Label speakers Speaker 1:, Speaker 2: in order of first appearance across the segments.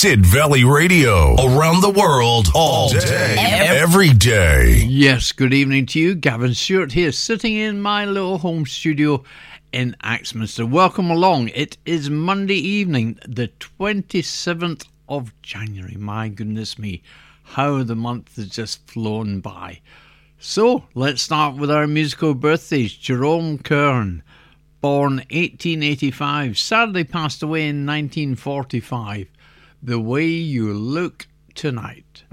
Speaker 1: Sid Valley Radio. Around the world, all day, every day.
Speaker 2: Yes, good evening to you. Gavin Stewart here, sitting in my little home studio in Axminster. Welcome along. It is Monday evening, the 27th of January. My goodness me, how the month has just flown by. So, let's start with our musical birthdays. Jerome Kern, born 1885, sadly passed away in 1945. The Way You Look Tonight.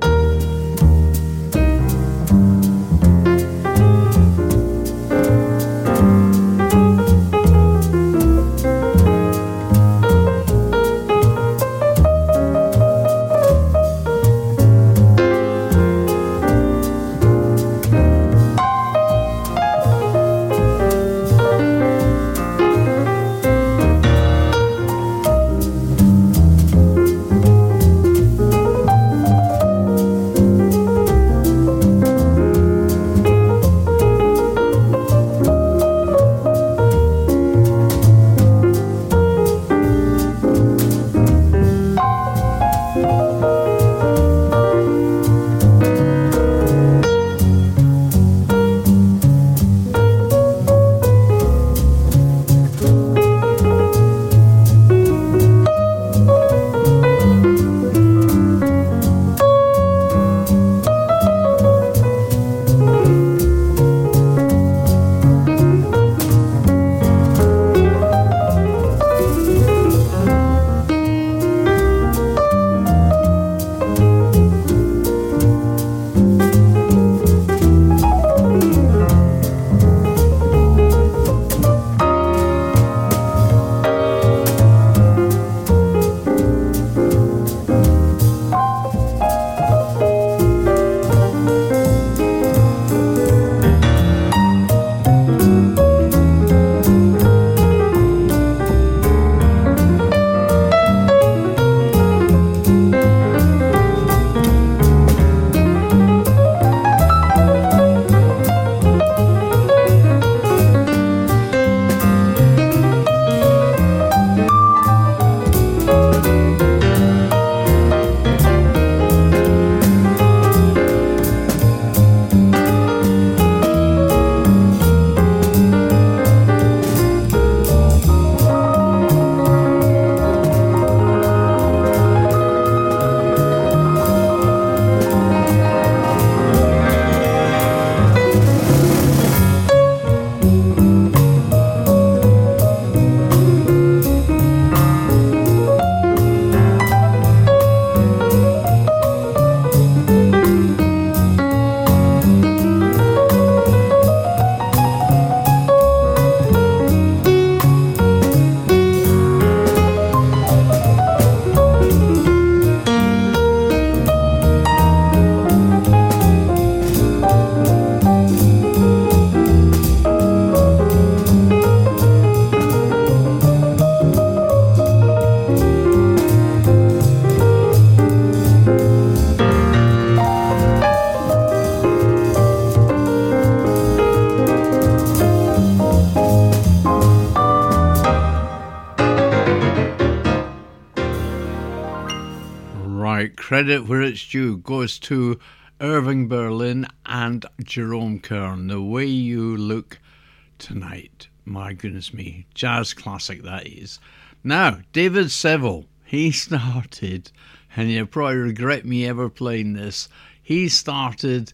Speaker 2: Credit where it's due goes to Irving Berlin and Jerome Kern. The Way You Look Tonight. My goodness me. Jazz classic that is. Now, David Seville. He started, and you'll probably regret me ever playing this, he started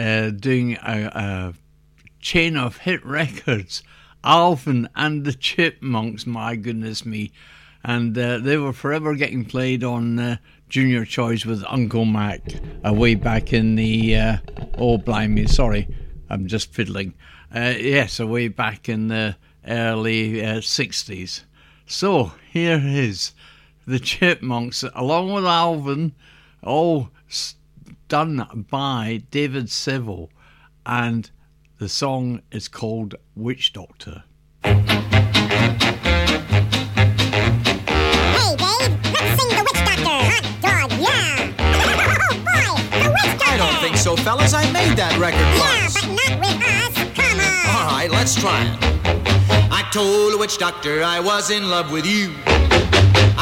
Speaker 2: doing a chain of hit records. Alvin and the Chipmunks, my goodness me. And they were forever getting played on Junior Choice with Uncle Mac way back in the... oh, blimey, sorry, I'm just fiddling. Yes, way back in the early 60s. So, here is the Chipmunks, along with Alvin, all done by David Seville. And the song is called Witch Doctor.
Speaker 3: So, fellas, I made that record once.
Speaker 4: Yeah, but not with us. Come on.
Speaker 3: All right, let's try it. I told the witch doctor I was in love with you.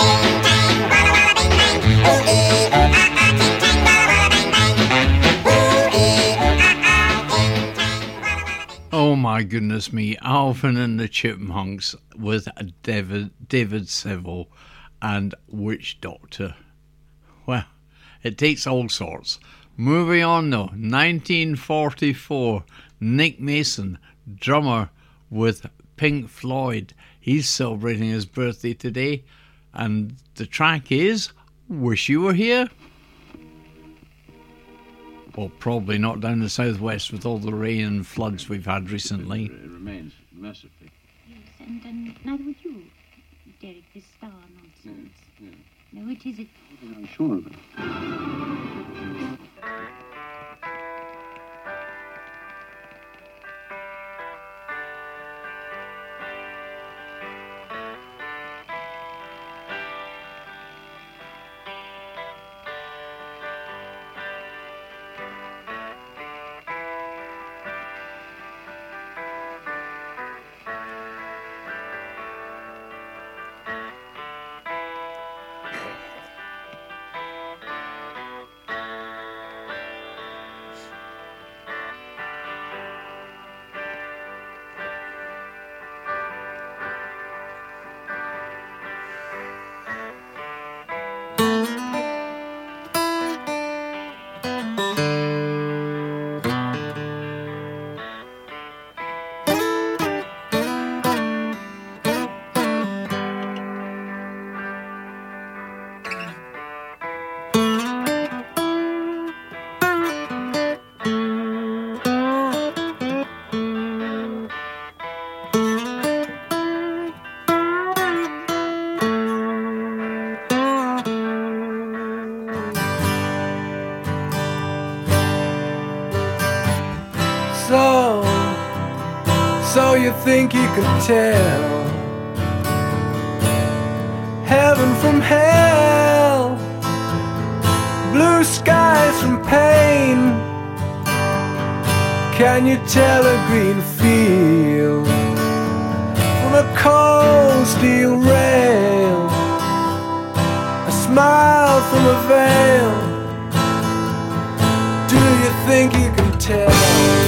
Speaker 2: Oh my goodness me, Alvin and the Chipmunks with David Seville and Witch Doctor. Well, it takes all sorts. Moving on though, 1944, Nick Mason, drummer with Pink Floyd. He's celebrating his birthday today, and the track is Wish You Were Here. Well, probably not down the southwest with all the rain and floods we've had recently.
Speaker 5: It remains mercifully.
Speaker 6: Yes, and neither would you, Derek, this star nonsense. No, it isn't.
Speaker 5: I'm sure of it.
Speaker 7: So you think you can tell heaven from hell, blue skies from pain? Can you tell a green field from a cold steel rail, a smile from a veil? Do you think you can tell?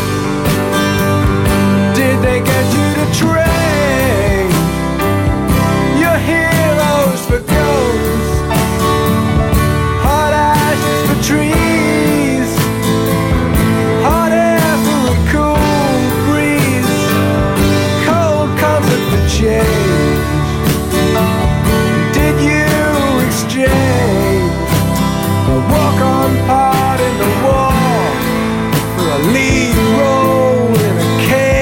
Speaker 7: Did they get you to trade your heroes for ghosts, hot ashes for trees, hot air for a cool breeze, cold comfort for change? Did you exchange a walk-on part in the war for a lead role in a cage?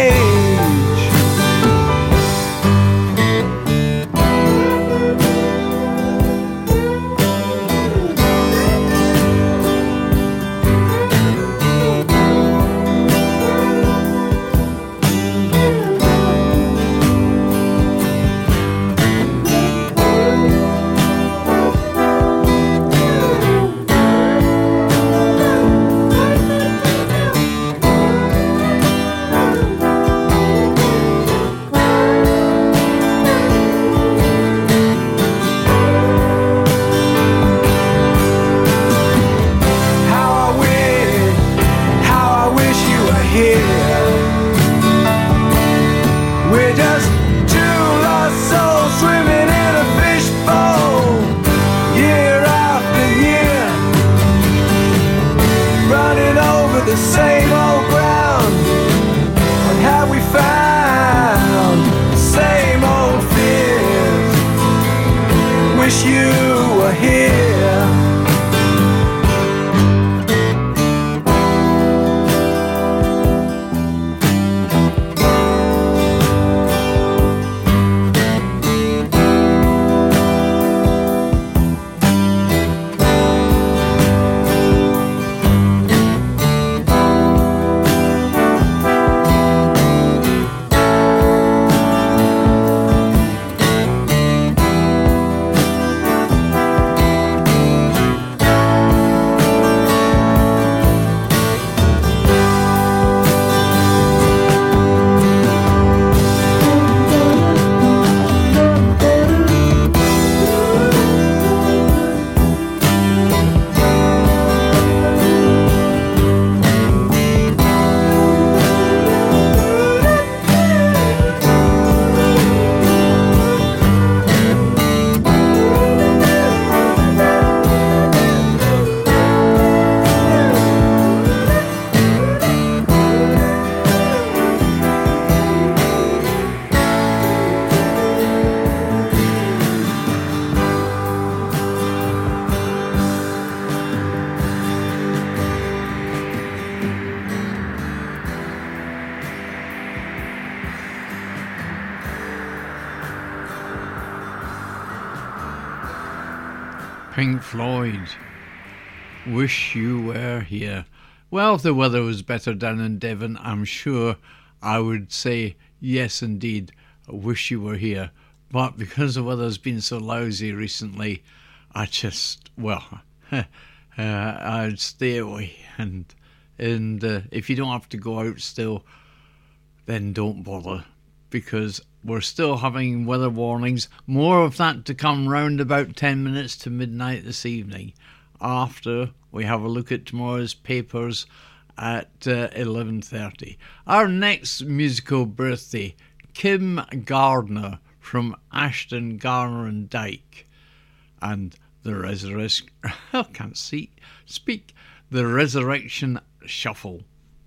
Speaker 2: Pink Floyd. Wish You Were Here. Well, if the weather was better down in Devon, I'm sure I would say yes indeed, I wish you were here. But because the weather's been so lousy recently, I just, well, I'd stay away. And if you don't have to go out still, then don't bother, because we're still having weather warnings. More of that to come round about 10 minutes to midnight this evening, after we have a look at tomorrow's papers at 11:30. Our next musical birthday, Kim Gardner from Ashton, Garner and Dyke, and the Resurrection, I can't speak, the Resurrection Shuffle.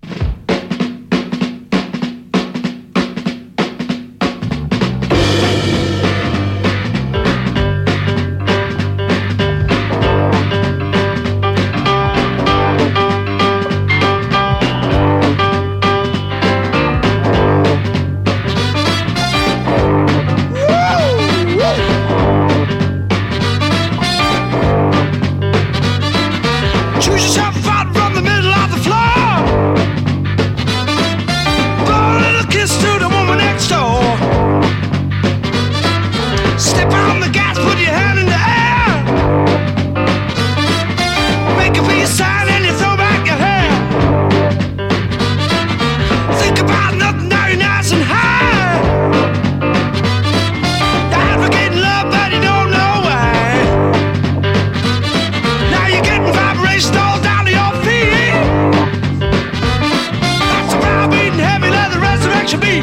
Speaker 7: Choose yourself out from the middle of the floor. Blow a little kiss to the woman next door. Step on the gas, put your hand in the air. Make a peace sign and you throw back your hair. Think about nothing, now you're nice and high. You're advocating love, but you don't know why. Now you're getting vibrations all down to your feet. That's a brow beating heavy leather resurrection beat.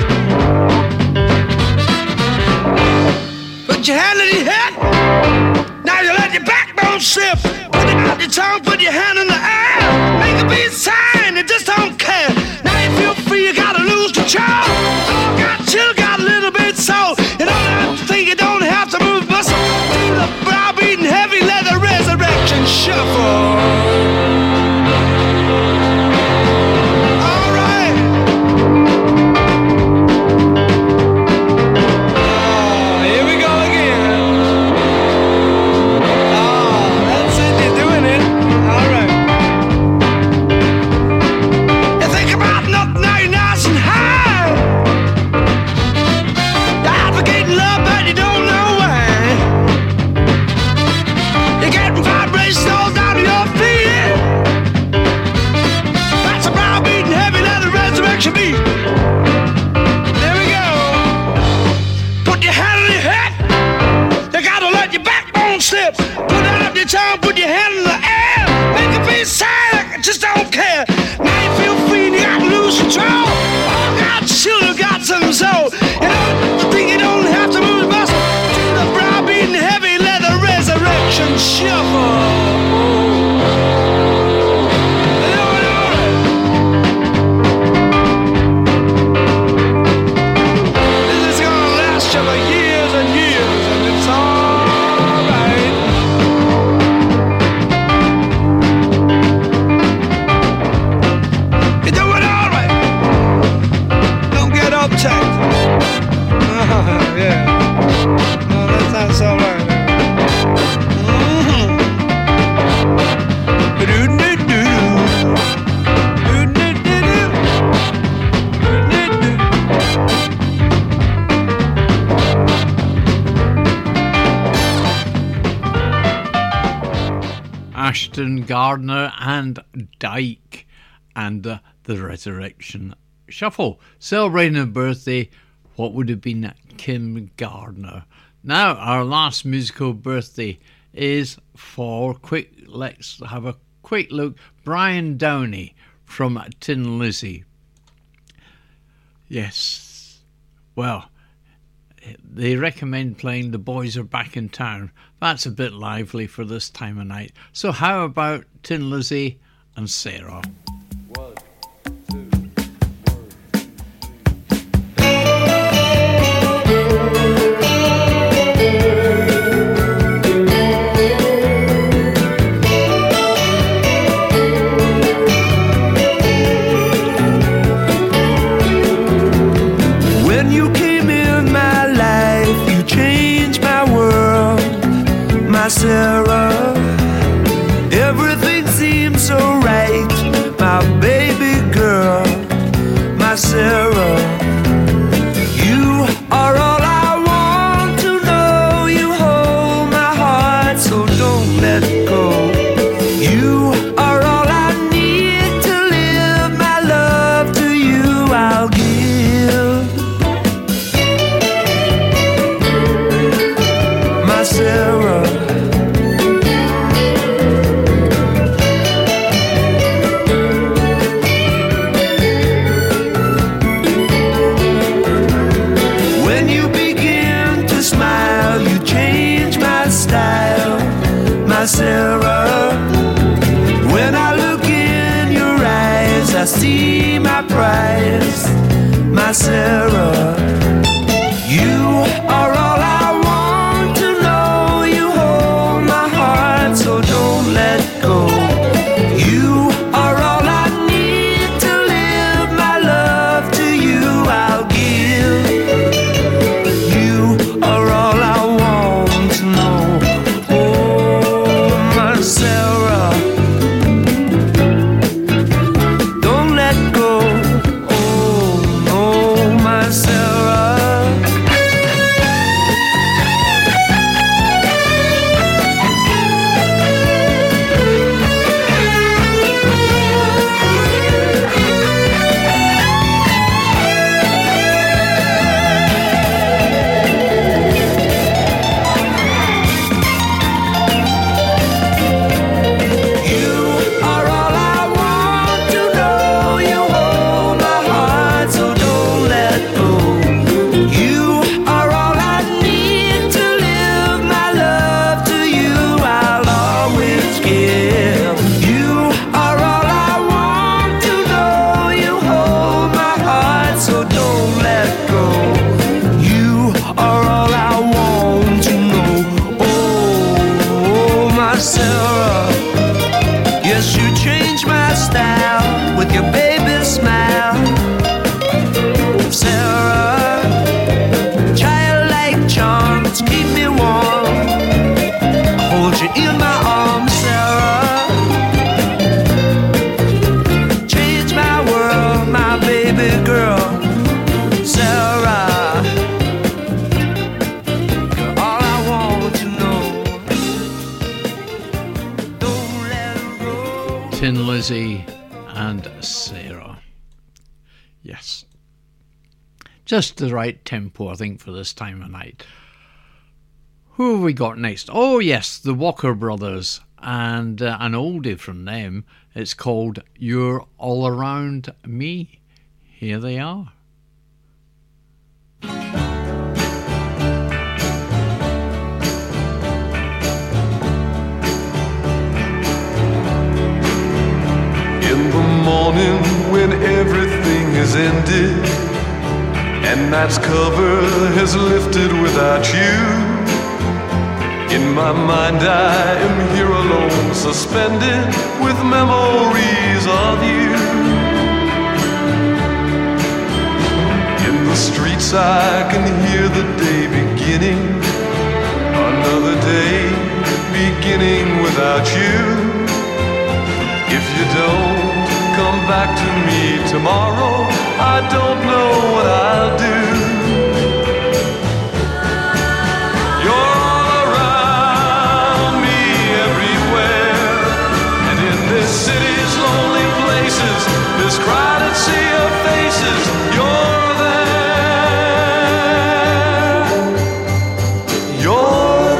Speaker 7: Put your hand in your head. Now you let your backbone slip. Put it out your tongue, put your hand in the air. Make a beat sign, you just don't care. Now you feel free, you gotta lose control. Oh, got chill, got a little bit soul. You don't have to think, you don't have to move muscle. Do the brow beating heavy leather resurrection shuffle. All right. Here we go again. That's it, you're doing it. All right. You think about nothing, now you're nice and high. You're advocating love, but you don't know why. You're getting vibrations all down to your feet. That's a brow beating heavy leather resurrection beat. There we go. Put your hand on your head. You gotta let your backbone slip. Put out your tongue, put your hand in the air. Make a peace sign, I just don't care. Now you feel free and you gotta lose control. Oh, God, you got some soul. You don't think you don't have to move the muscle. Do the brow beating heavy leather resurrection shuffle. This is gonna last you for years and years, and it's all right. You're doing all right. Don't get uptight. Yeah. No, that's all right.
Speaker 2: Ashton, Gardner and Dyke, and the Resurrection Shuffle, celebrating a birthday, what would have been Kim Gardner. Now, our last musical birthday is for, let's have a quick look, Brian Downey from Tin Lizzy. Yes, well, they recommend playing The Boys Are Back in Town. That's a bit lively for this time of night. So how about Tin Lizzy and Sarah?
Speaker 7: When you came in my life, you changed my world, my Sarah.
Speaker 8: see my prize, my Sarah. You are all I want to know. You hold my heart, so don't let go. You are all I need to live. My love to you I'll give. You are all I want to know. Oh, my Sarah, don't let go. Oh, no, my Sarah. Sarah, yes, you changed my style with your baby smile. Sarah, childlike charms keep me warm. I hold you in my arms, Sarah. Change my world, my baby girl, Sarah. You're all I want to know.
Speaker 2: Tin Lizzie and Sarah. Yes. Just the right tempo, I think, for this time of night. Who have we got next? Oh, yes, the Walker Brothers. And an oldie from them. It's called You're All Around Me. Here they are.
Speaker 9: In the morning when everything is ended and night's cover has lifted without you, in my mind I am here alone, suspended with memories of you. In the streets I can hear the day beginning, another day beginning without you. If you don't come back to me tomorrow, I don't know what I'll do. You're all around me everywhere, and in this city's lonely places, this crowded sea of faces, you're there. You're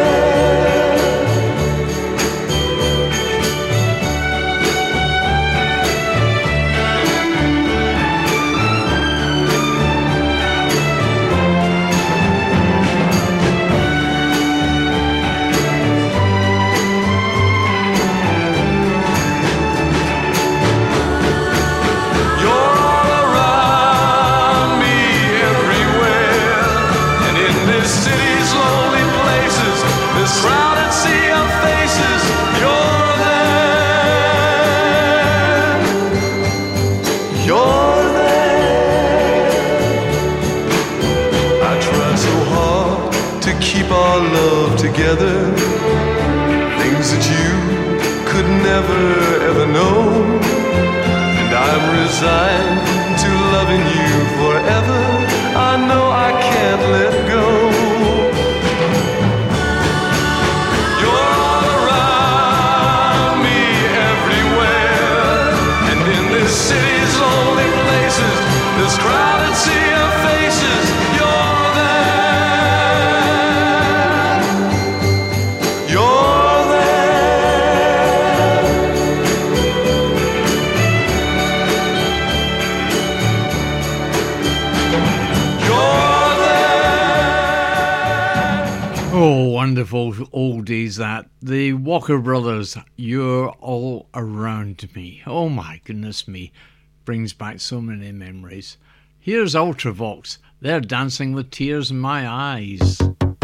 Speaker 9: crowded sea of faces, you're there. You're there. I tried so hard to keep our love together, things that you could never ever know, and I'm resigned to loving you forever. I know I can't let go. City's lonely places, this crowded sea of faces, you're there. You're there. You're there.
Speaker 2: Oh, wonderful oldies that. The Walker Brothers, You're All Around Me. Oh my goodness me. brings back so many memories. Here's Ultravox. They're Dancing with Tears in My Eyes.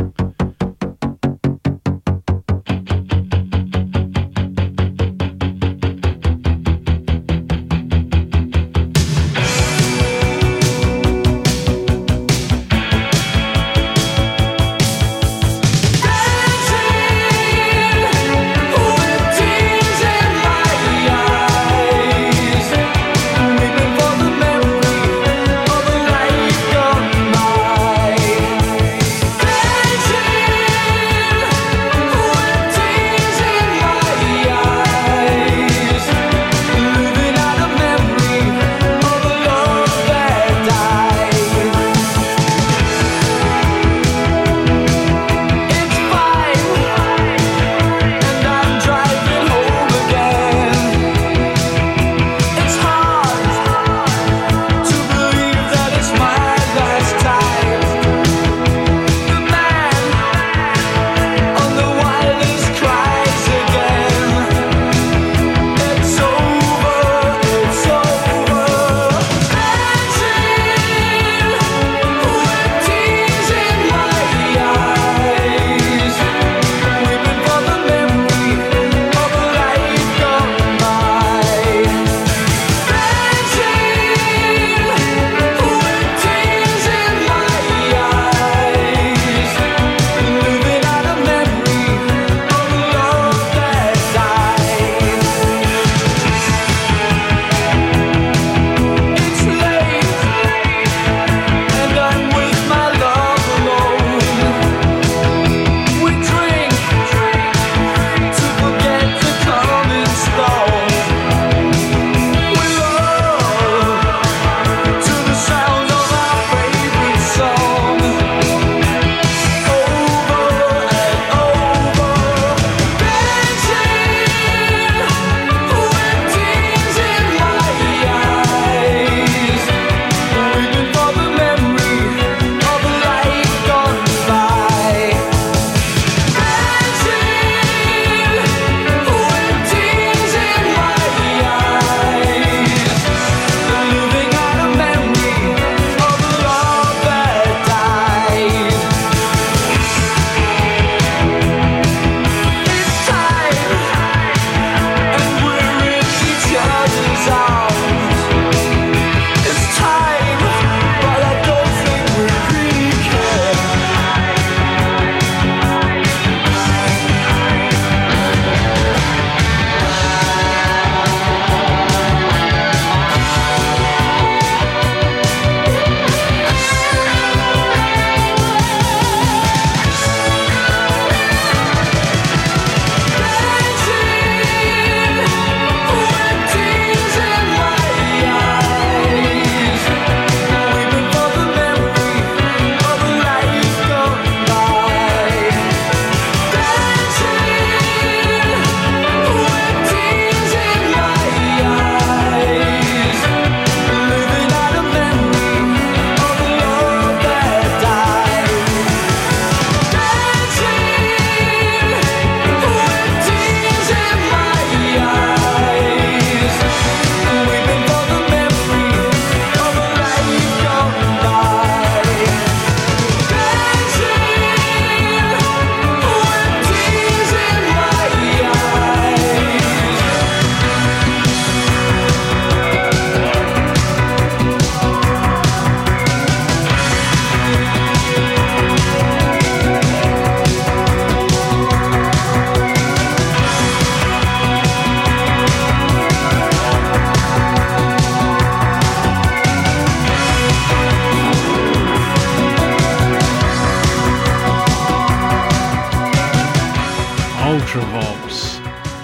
Speaker 2: Ultravox,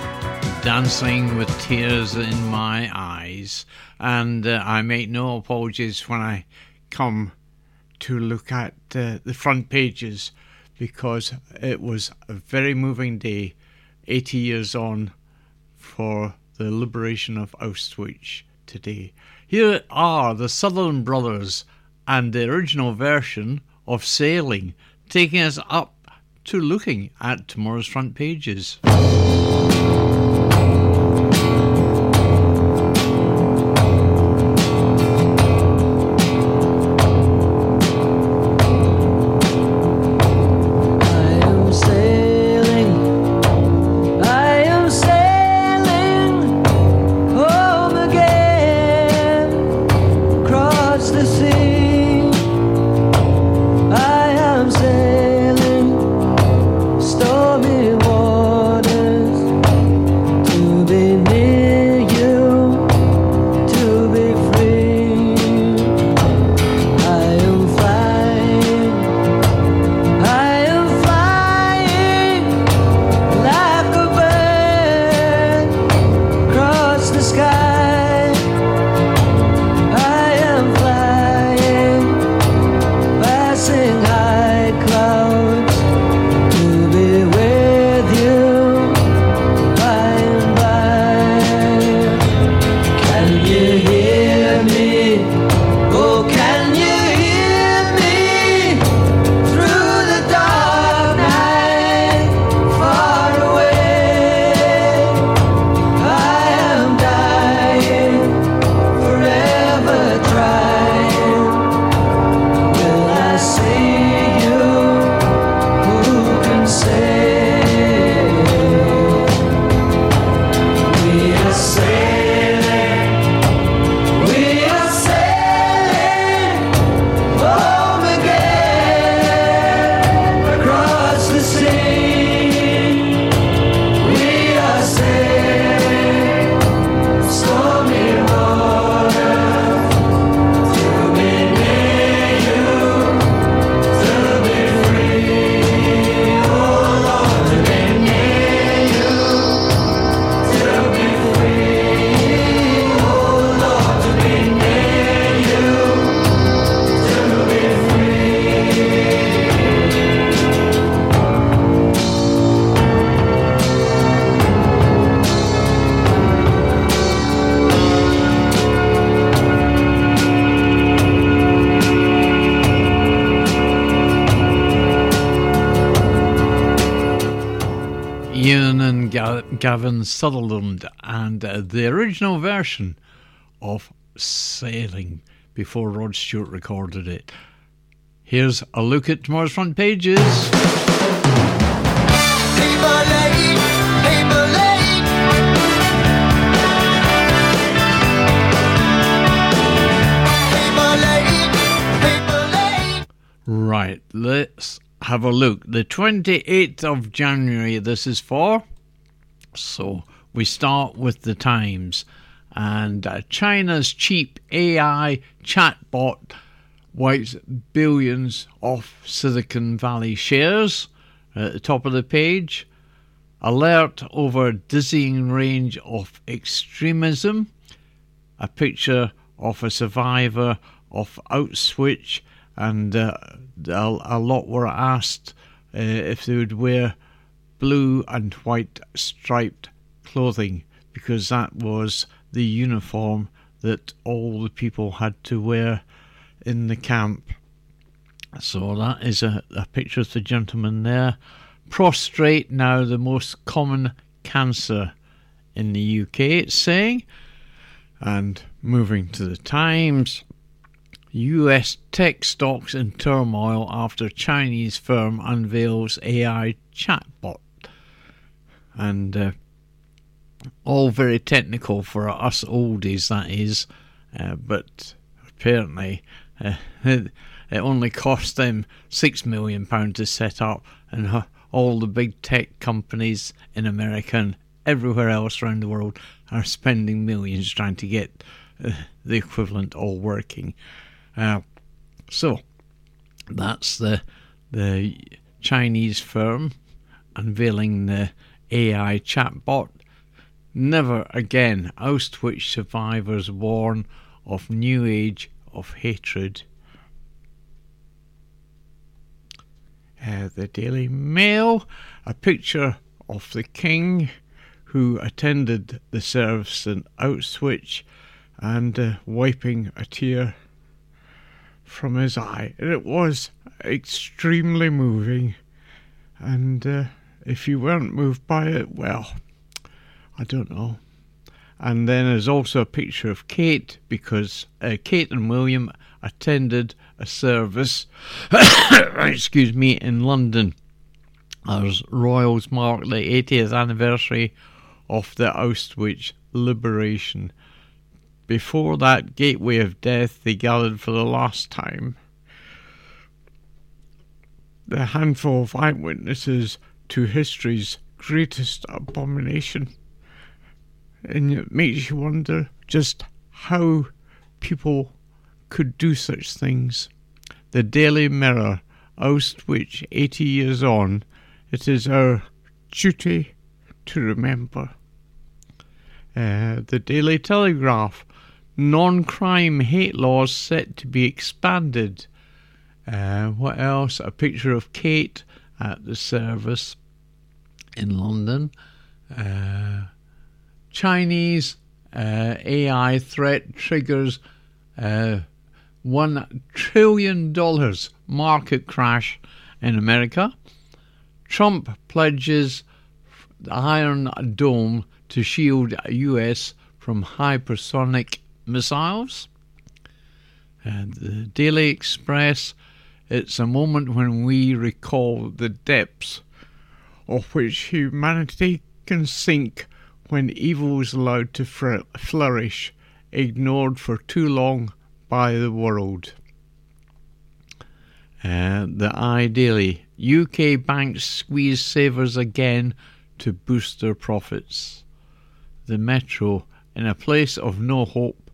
Speaker 2: Dancing with Tears in My Eyes. And I make no apologies when I come to look at the front pages, because it was a very moving day, 80 years on for the liberation of Auschwitz today. Here are the Sutherland Brothers and the original version of Sailing, taking us up to looking at tomorrow's front pages. Gavin Sutherland and the original version of Sailing before Rod Stewart recorded it. Here's a look at tomorrow's front pages. Right, let's have a look. The 28th of January this is for. So we start with the Times, and China's cheap AI chatbot wipes billions off Silicon Valley shares. At the top of the page, alert over dizzying range of extremism. A picture of a survivor of Auschwitz, and a lot were asked if they would wear blue and white striped clothing, because that was the uniform that all the people had to wear in the camp. So that is a picture of the gentleman there. Prostrate now the most common cancer in the UK, it's saying. And moving to the Times, US tech stocks in turmoil after Chinese firm unveils AI chatbot. And all very technical for us oldies, that is. But apparently it only cost them £6 million to set up, and all the big tech companies in America and everywhere else around the world are spending millions trying to get the equivalent all working. So that's the Chinese firm unveiling the AI chatbot. Never again, Auschwitz survivors warn of new age of hatred. The Daily Mail, a picture of the king who attended the service in Auschwitz and wiping a tear from his eye. It was extremely moving, and if you weren't moved by it, well, I don't know. And then there's also a picture of Kate, because Kate and William attended a service excuse me, in London as royals mark the 80th anniversary of the Auschwitz liberation. Before that gateway of death, they gathered for the last time. The handful of eyewitnesses to history's greatest abomination. And it makes you wonder just how people could do such things. The Daily Mirror, Auschwitz 80 years on, it is our duty to remember. The Daily Telegraph, non-crime hate laws set to be expanded. What else? A picture of Kate at the service in London. Chinese AI threat triggers $1 trillion market crash in America. Trump pledges the Iron Dome to shield US from hypersonic missiles. And the Daily Express, it's a moment when we recall the depths of which humanity can sink when evil was allowed to flourish, ignored for too long by the world. The iDaily. UK banks squeeze savers again to boost their profits. The Metro. In a place of no hope,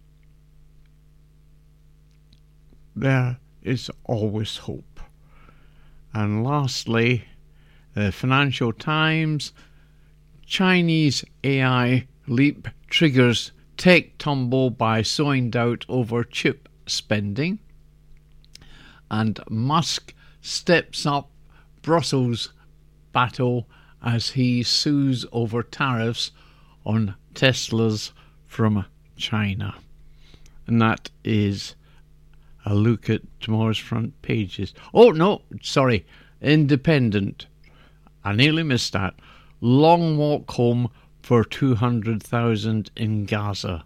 Speaker 2: there is always hope. And lastly, the Financial Times. Chinese AI leap triggers tech tumble by sowing doubt over chip spending. And Musk steps up Brussels battle as he sues over tariffs on Teslas from China. And that is a look at tomorrow's front pages. Oh, no, sorry, Independent. I nearly missed that. Long walk home for 200,000 in Gaza.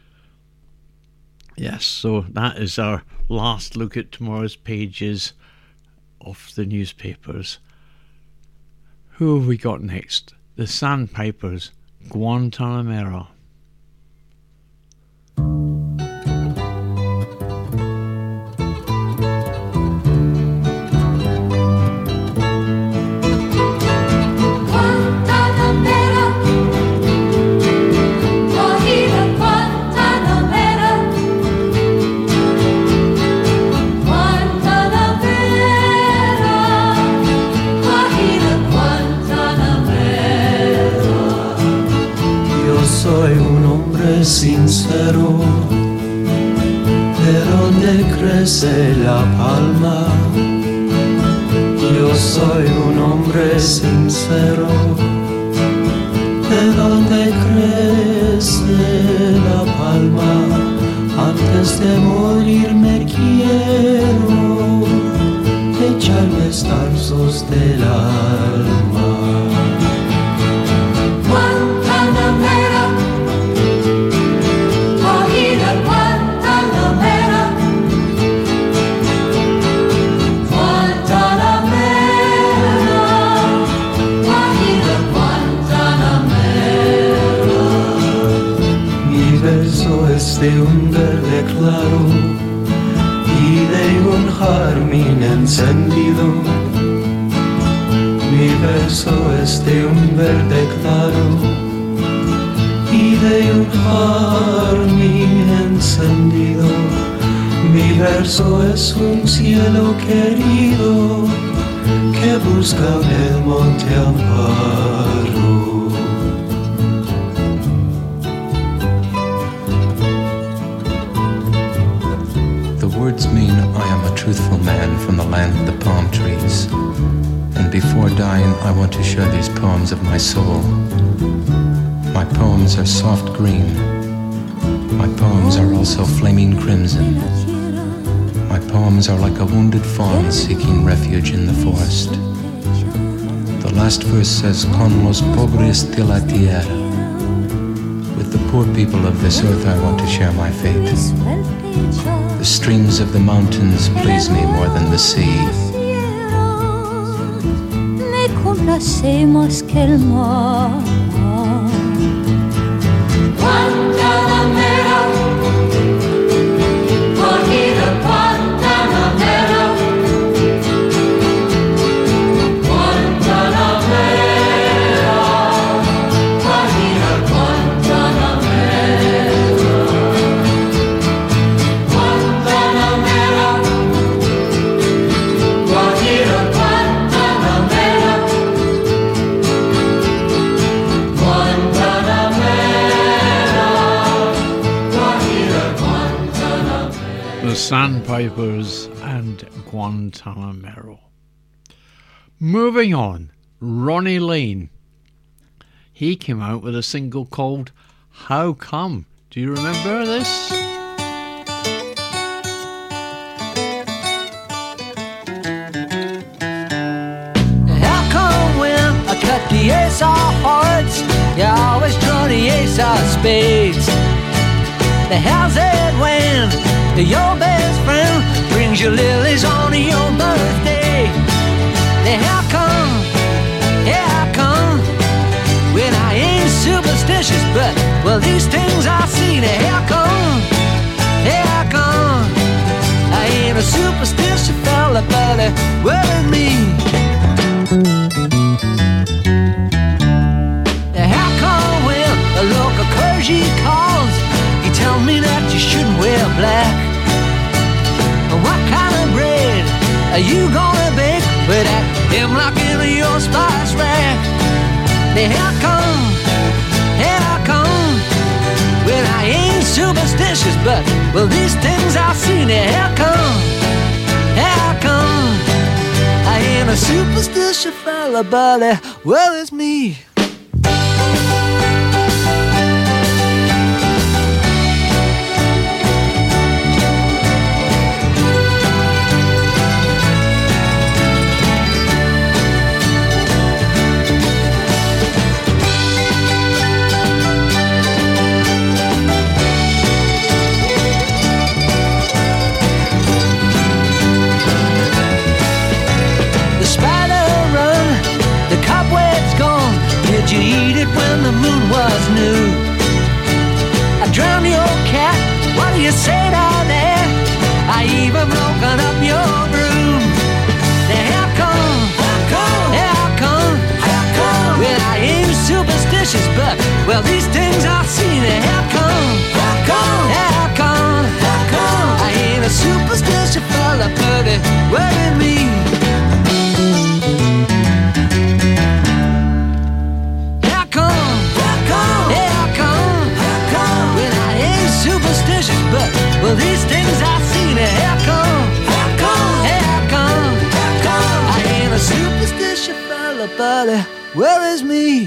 Speaker 2: Yes, so that is our last look at tomorrow's pages of the newspapers. Who have we got next? The Sandpipers, Guantanamera.
Speaker 8: Soy un hombre sincero, de donde crece la palma. Yo soy un hombre sincero, de donde crece la palma. Antes de morir me quiero echarme estarzos del alma. De un verde claro y de un jazmín encendido. Mi verso es de un verde claro y de un jazmín encendido. Mi verso es un cielo querido que busca en el monte Amparo.
Speaker 10: Words mean I am a truthful man from the land of the palm trees. And before dying, I want to share these poems of my soul. My poems are soft green. My poems are also flaming crimson. My poems are like a wounded fawn seeking refuge in the forest. The last verse says, Con los pobres de la tierra. With the poor people of this earth, I want to share my fate. The streams of the mountains please me more than the sea.
Speaker 11: Me complace más que el mar. Guantanamera, cogida Guantanamera. Guantanamera, cogida Guantanamera.
Speaker 2: The Sandpipers and Guantanamera. Moving on, Ronnie Lane. He came out with a single called How Come? Do you remember this?
Speaker 8: How come when I cut the ace of hearts, you always draw the ace of spades? The how's it when your best friend brings you lilies on your birthday? The how come, yeah, how come when I ain't superstitious, but, well, these things I seen. How come? How come? I ain't a superstitious fella, but well, in me. How come when a local clergy calls, you tell me that you shouldn't wear black? What kind of bread are you gonna bake with that hemlock in your spice rack? How come? Well, I ain't superstitious, but, well, these things I've seen. How come? I ain't a superstitious fella, but, well, it's me. Did you eat it when the moon was new? I drowned your cat, what do you say down there? I even broken up your broom. How come? Well, I ain't superstitious, but, well, these things I've seen. How come? I ain't a superstitious fella, but well, in me. But, well, these things I've seen. How come? I ain't a superstitious fella, but well, it's me.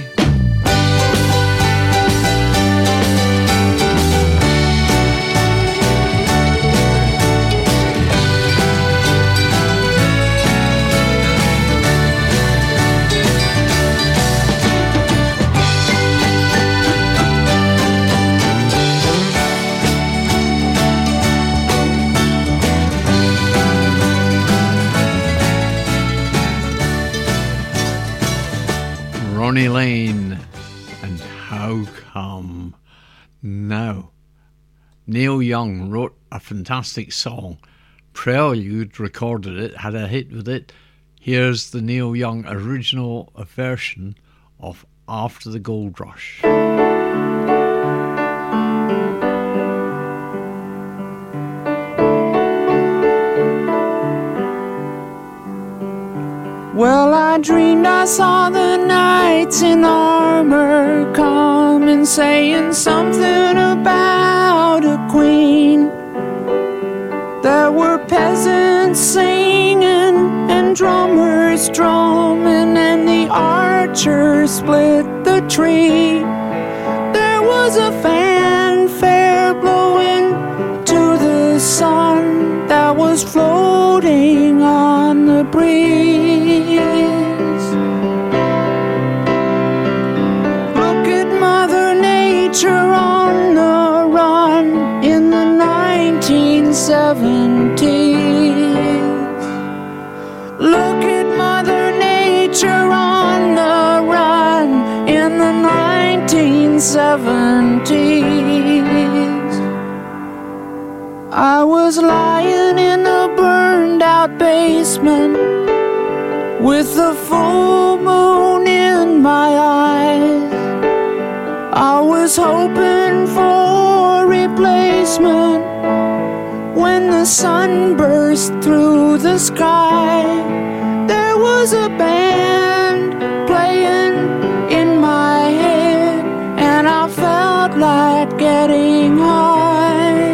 Speaker 2: Ronnie Lane and How Come. Now, Neil Young wrote a fantastic song. Prelude recorded it, had a hit with it. Here's the Neil Young original version of After the Gold Rush.
Speaker 12: Well, I dreamed I saw the knights in armor coming, saying something about a queen. There were peasants singing and drummers drumming, and the archers split the tree. There was a fanfare blowing to the sun that was floating on the breeze. Look at Mother Nature on the run in the 1970s. Look at Mother Nature on the run in the 1970s. I was lying in a burned out basement with the full moon in my eyes. I was hoping for a replacement when the sun burst through the sky. There was a band playing in my head, and I felt like getting high.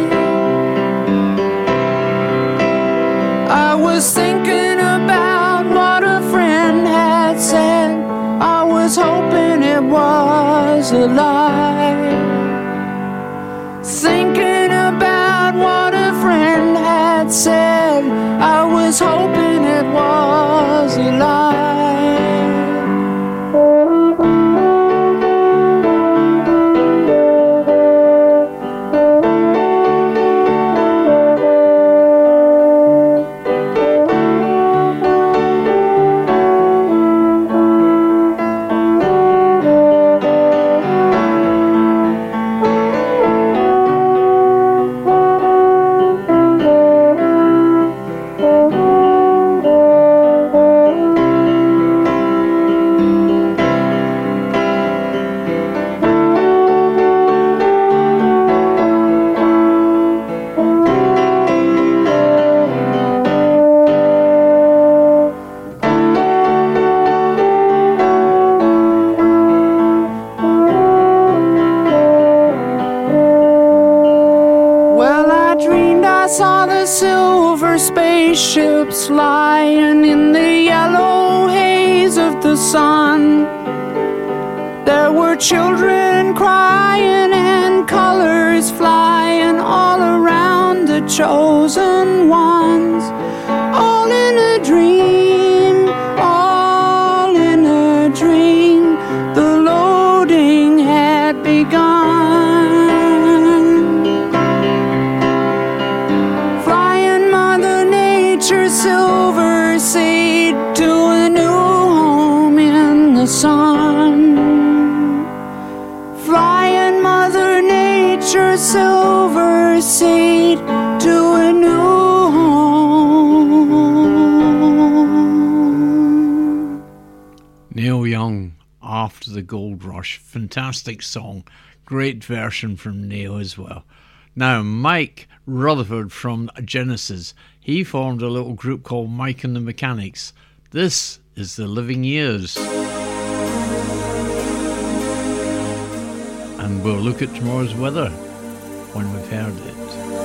Speaker 12: I was thinking about what a friend had said. I was hoping it was a lie. Thinking about what a friend had said. I was hoping it was a lie. saw the silver spaceships flying in the yellow haze of the sun. There were children crying and colors flying all around the chosen ones. All in a dream, all in a dream. The loading had begun. Flying Mother Nature's silver seed to a new home in the sun. Flying Mother Nature's silver seed to a new home.
Speaker 2: Neil Young, After the Gold Rush. Fantastic song. Great version from Neil as well. Now, Mike Rutherford from Genesis. He formed a little group called Mike and the Mechanics. This is The Living Years. And we'll look at tomorrow's weather when we've heard it.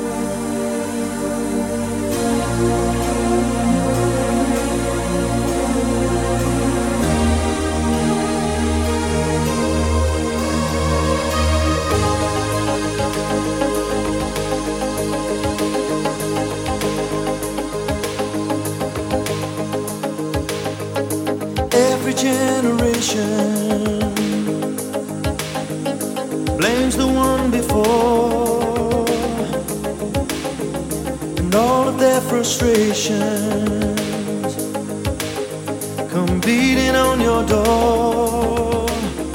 Speaker 8: Every generation blames the one before, and all of their frustrations come beating on your door.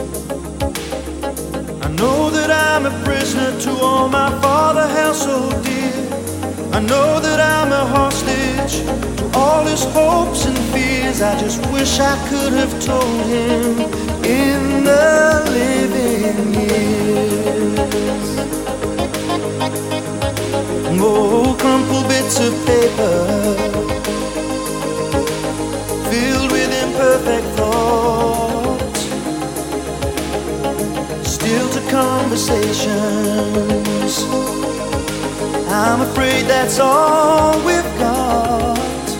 Speaker 8: I know that I'm a prisoner to all my father held so dear. I know that I'm a hostage to all his hopes and fears. I just wish I could have told him in the living years. Oh, crumpled bits of paper filled with imperfect thoughts, still to conversations. I'm afraid that's all we've got.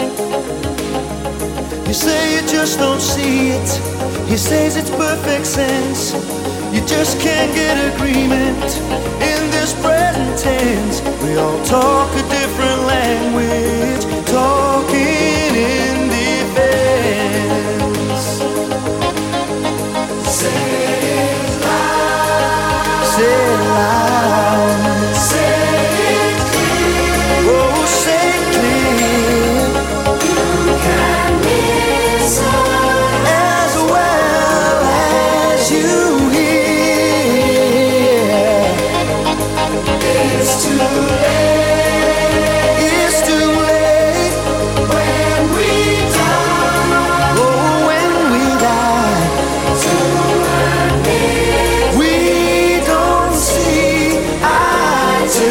Speaker 8: You say you just don't see it. He says it's perfect sense. You just can't get agreement in this present tense. We all talk a different language, talking in defense. Say it loud. Say it loud. Say it clear. Oh, say it clear. You can listen as well as you hear. It's too late. It's too late when we die. Oh, when we die. We don't see eye to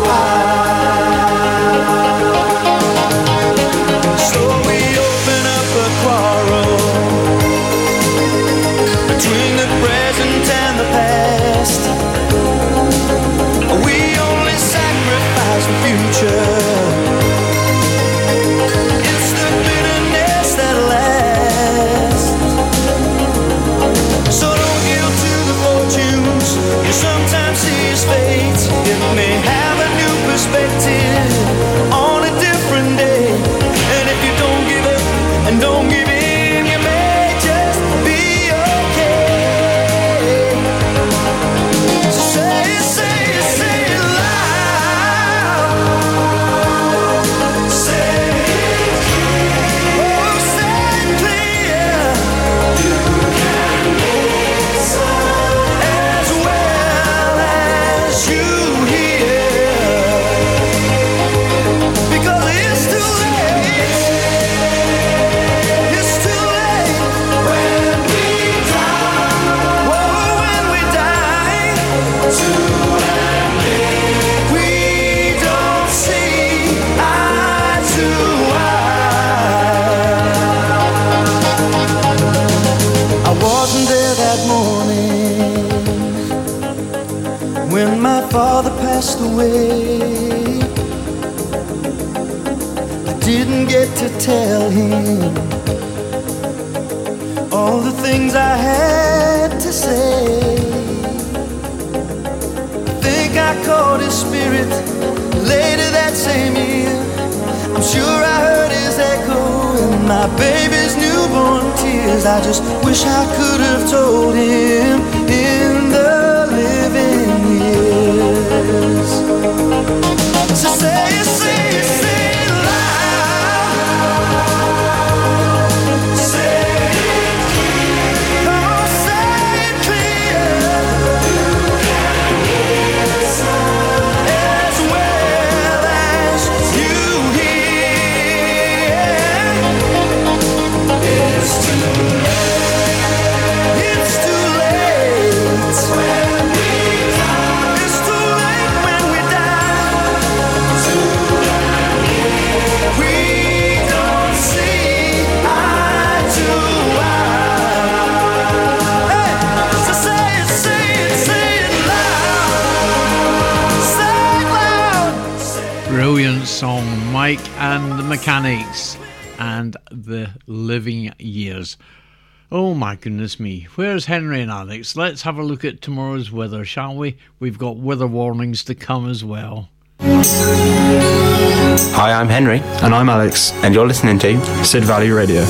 Speaker 8: eye. So we open up a quarrel between the present and the past. We only sacrifice the future. It's the bitterness that lasts. So don't yield to the fortunes you sometimes see as fate. It may have a new perspective on a different day. And if you don't give up and don't give in, you may just be okay. So say it, say it, say it loud. Say it clear. Oh, say it clear. You can listen as well as you hear. Because it's too late. It's too late when we die. Whoa, when we die. We don't see eye to eye. I wasn't there that morning when my father passed away. didn't get to tell him all the things I had to say. I think I caught his spirit later that same year. I'm sure I heard his echo in my baby's newborn tears. I just wish I could have told him in the living years. So say it, say it, say it loud. Say it clear. Oh, say it clear. As well as you hear. It's too late. It's too late when we die. It's too late when we die. We don't see eye to eye. Hey, so say it, say it, say it loud. Say it loud.
Speaker 2: Brilliant song, Mike and the Mechanics and the Living Years. Oh my goodness me, where's Henry and Alex? Let's have a look at tomorrow's weather, shall we? We've got weather warnings to come as well.
Speaker 13: Hi, I'm Henry.
Speaker 14: And I'm Alex.
Speaker 13: And you're listening to
Speaker 14: Sid Valley Radio.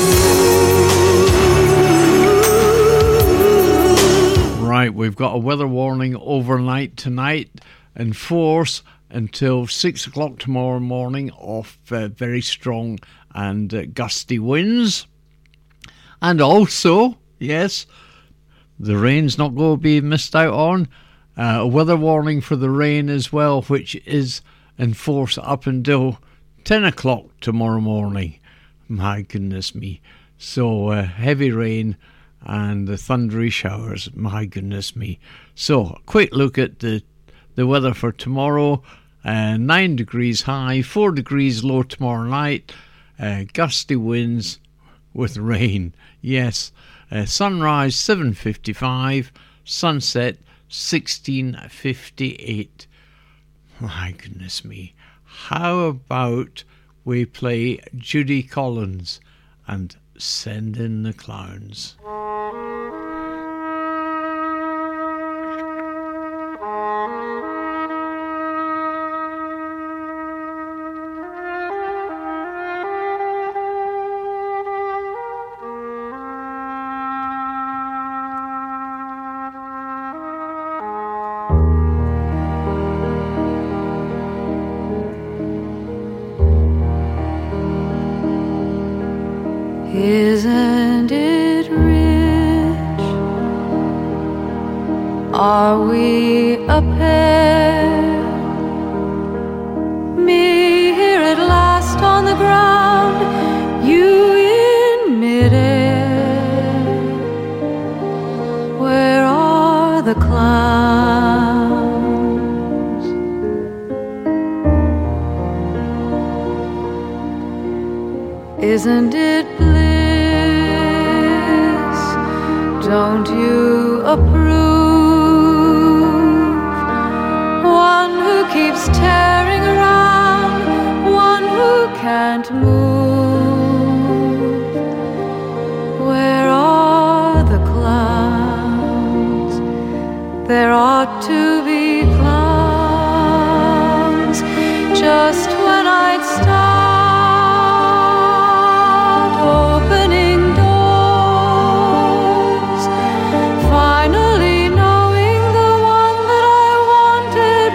Speaker 2: Right, we've got a weather warning overnight tonight in force until 6 o'clock tomorrow morning of very strong and gusty winds. And also, yes, the rain's not going to be missed out on. A weather warning for the rain as well, which is in force up until 10 o'clock tomorrow morning. My goodness me. So heavy rain and the thundery showers. My goodness me. So a quick look at the weather for tomorrow. 9 degrees high, 4 degrees low tomorrow night. Gusty winds with rain. Yes. Sunrise 7:55. Sunset 16:58. My goodness me. How about we play Judy Collins and Send in the Clowns?
Speaker 11: Isn't it rich? Are we a pair? Me here at last on the ground, you in midair. Where are the clowns? Isn't it bliss? Don't you approve? One who keeps tearing around, one who can't move. Where are the clowns? There ought to be clowns just when I'd start opening doors, finally knowing the one that I wanted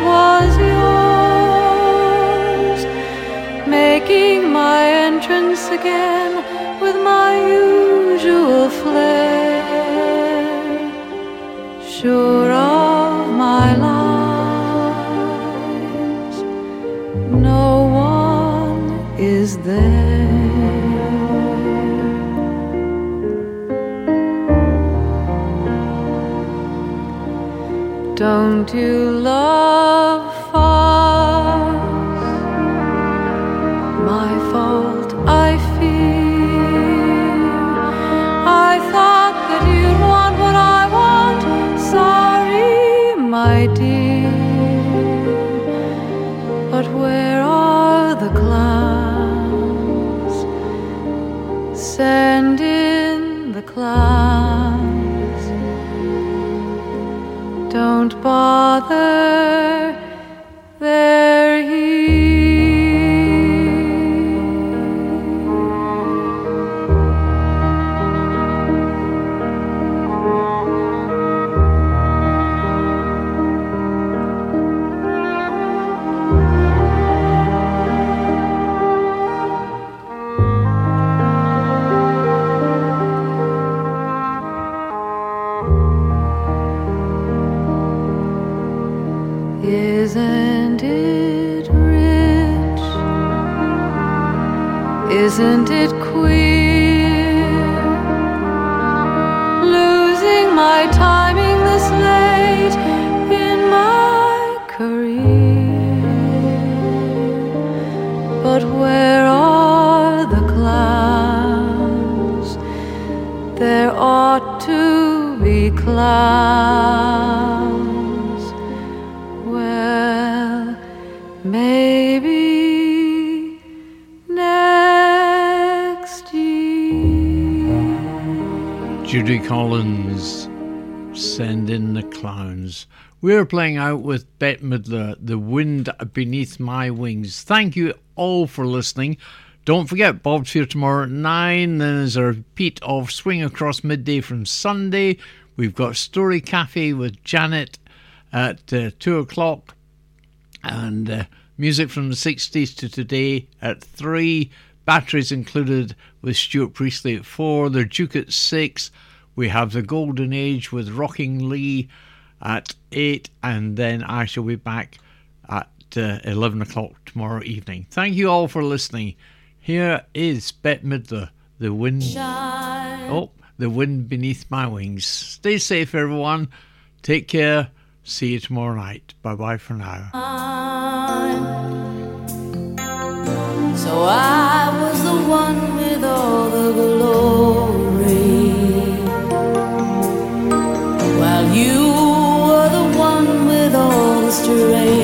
Speaker 11: was yours, making my entrance again with my usual flair, sure of my lines, no one is there. Don't you love farce? My fault, I fear. I thought that you'd want what I want. Sorry, my dear. But where are the clowns? Father, they're here. Isn't it rich? Isn't it queer? Losing my timing this late in my career. But where are the clowns? There ought to be clowns. Well, maybe next year.
Speaker 2: Judy Collins, Send in the Clowns. We're playing out with Bette Midler, The Wind Beneath My Wings. Thank you all for listening. Don't forget, Bob's here tomorrow at 9. Then there's a repeat of Swing Across Midday from Sunday. We've got Story Cafe with Janet at 2 o'clock. And music from the 60s to today at 3. Batteries included with Stuart Priestley at 4. The Duke at 6. We have The Golden Age with Rocking Lee at 8. And then I shall be back at 11 o'clock tomorrow evening. Thank you all for listening. Here is Bette Midler, The Wind. The Wind Beneath My Wings. Stay safe, everyone. Take care. See you tomorrow night. Bye-bye for now.
Speaker 13: So I was the one with all the glory, while you were the one with all the strength.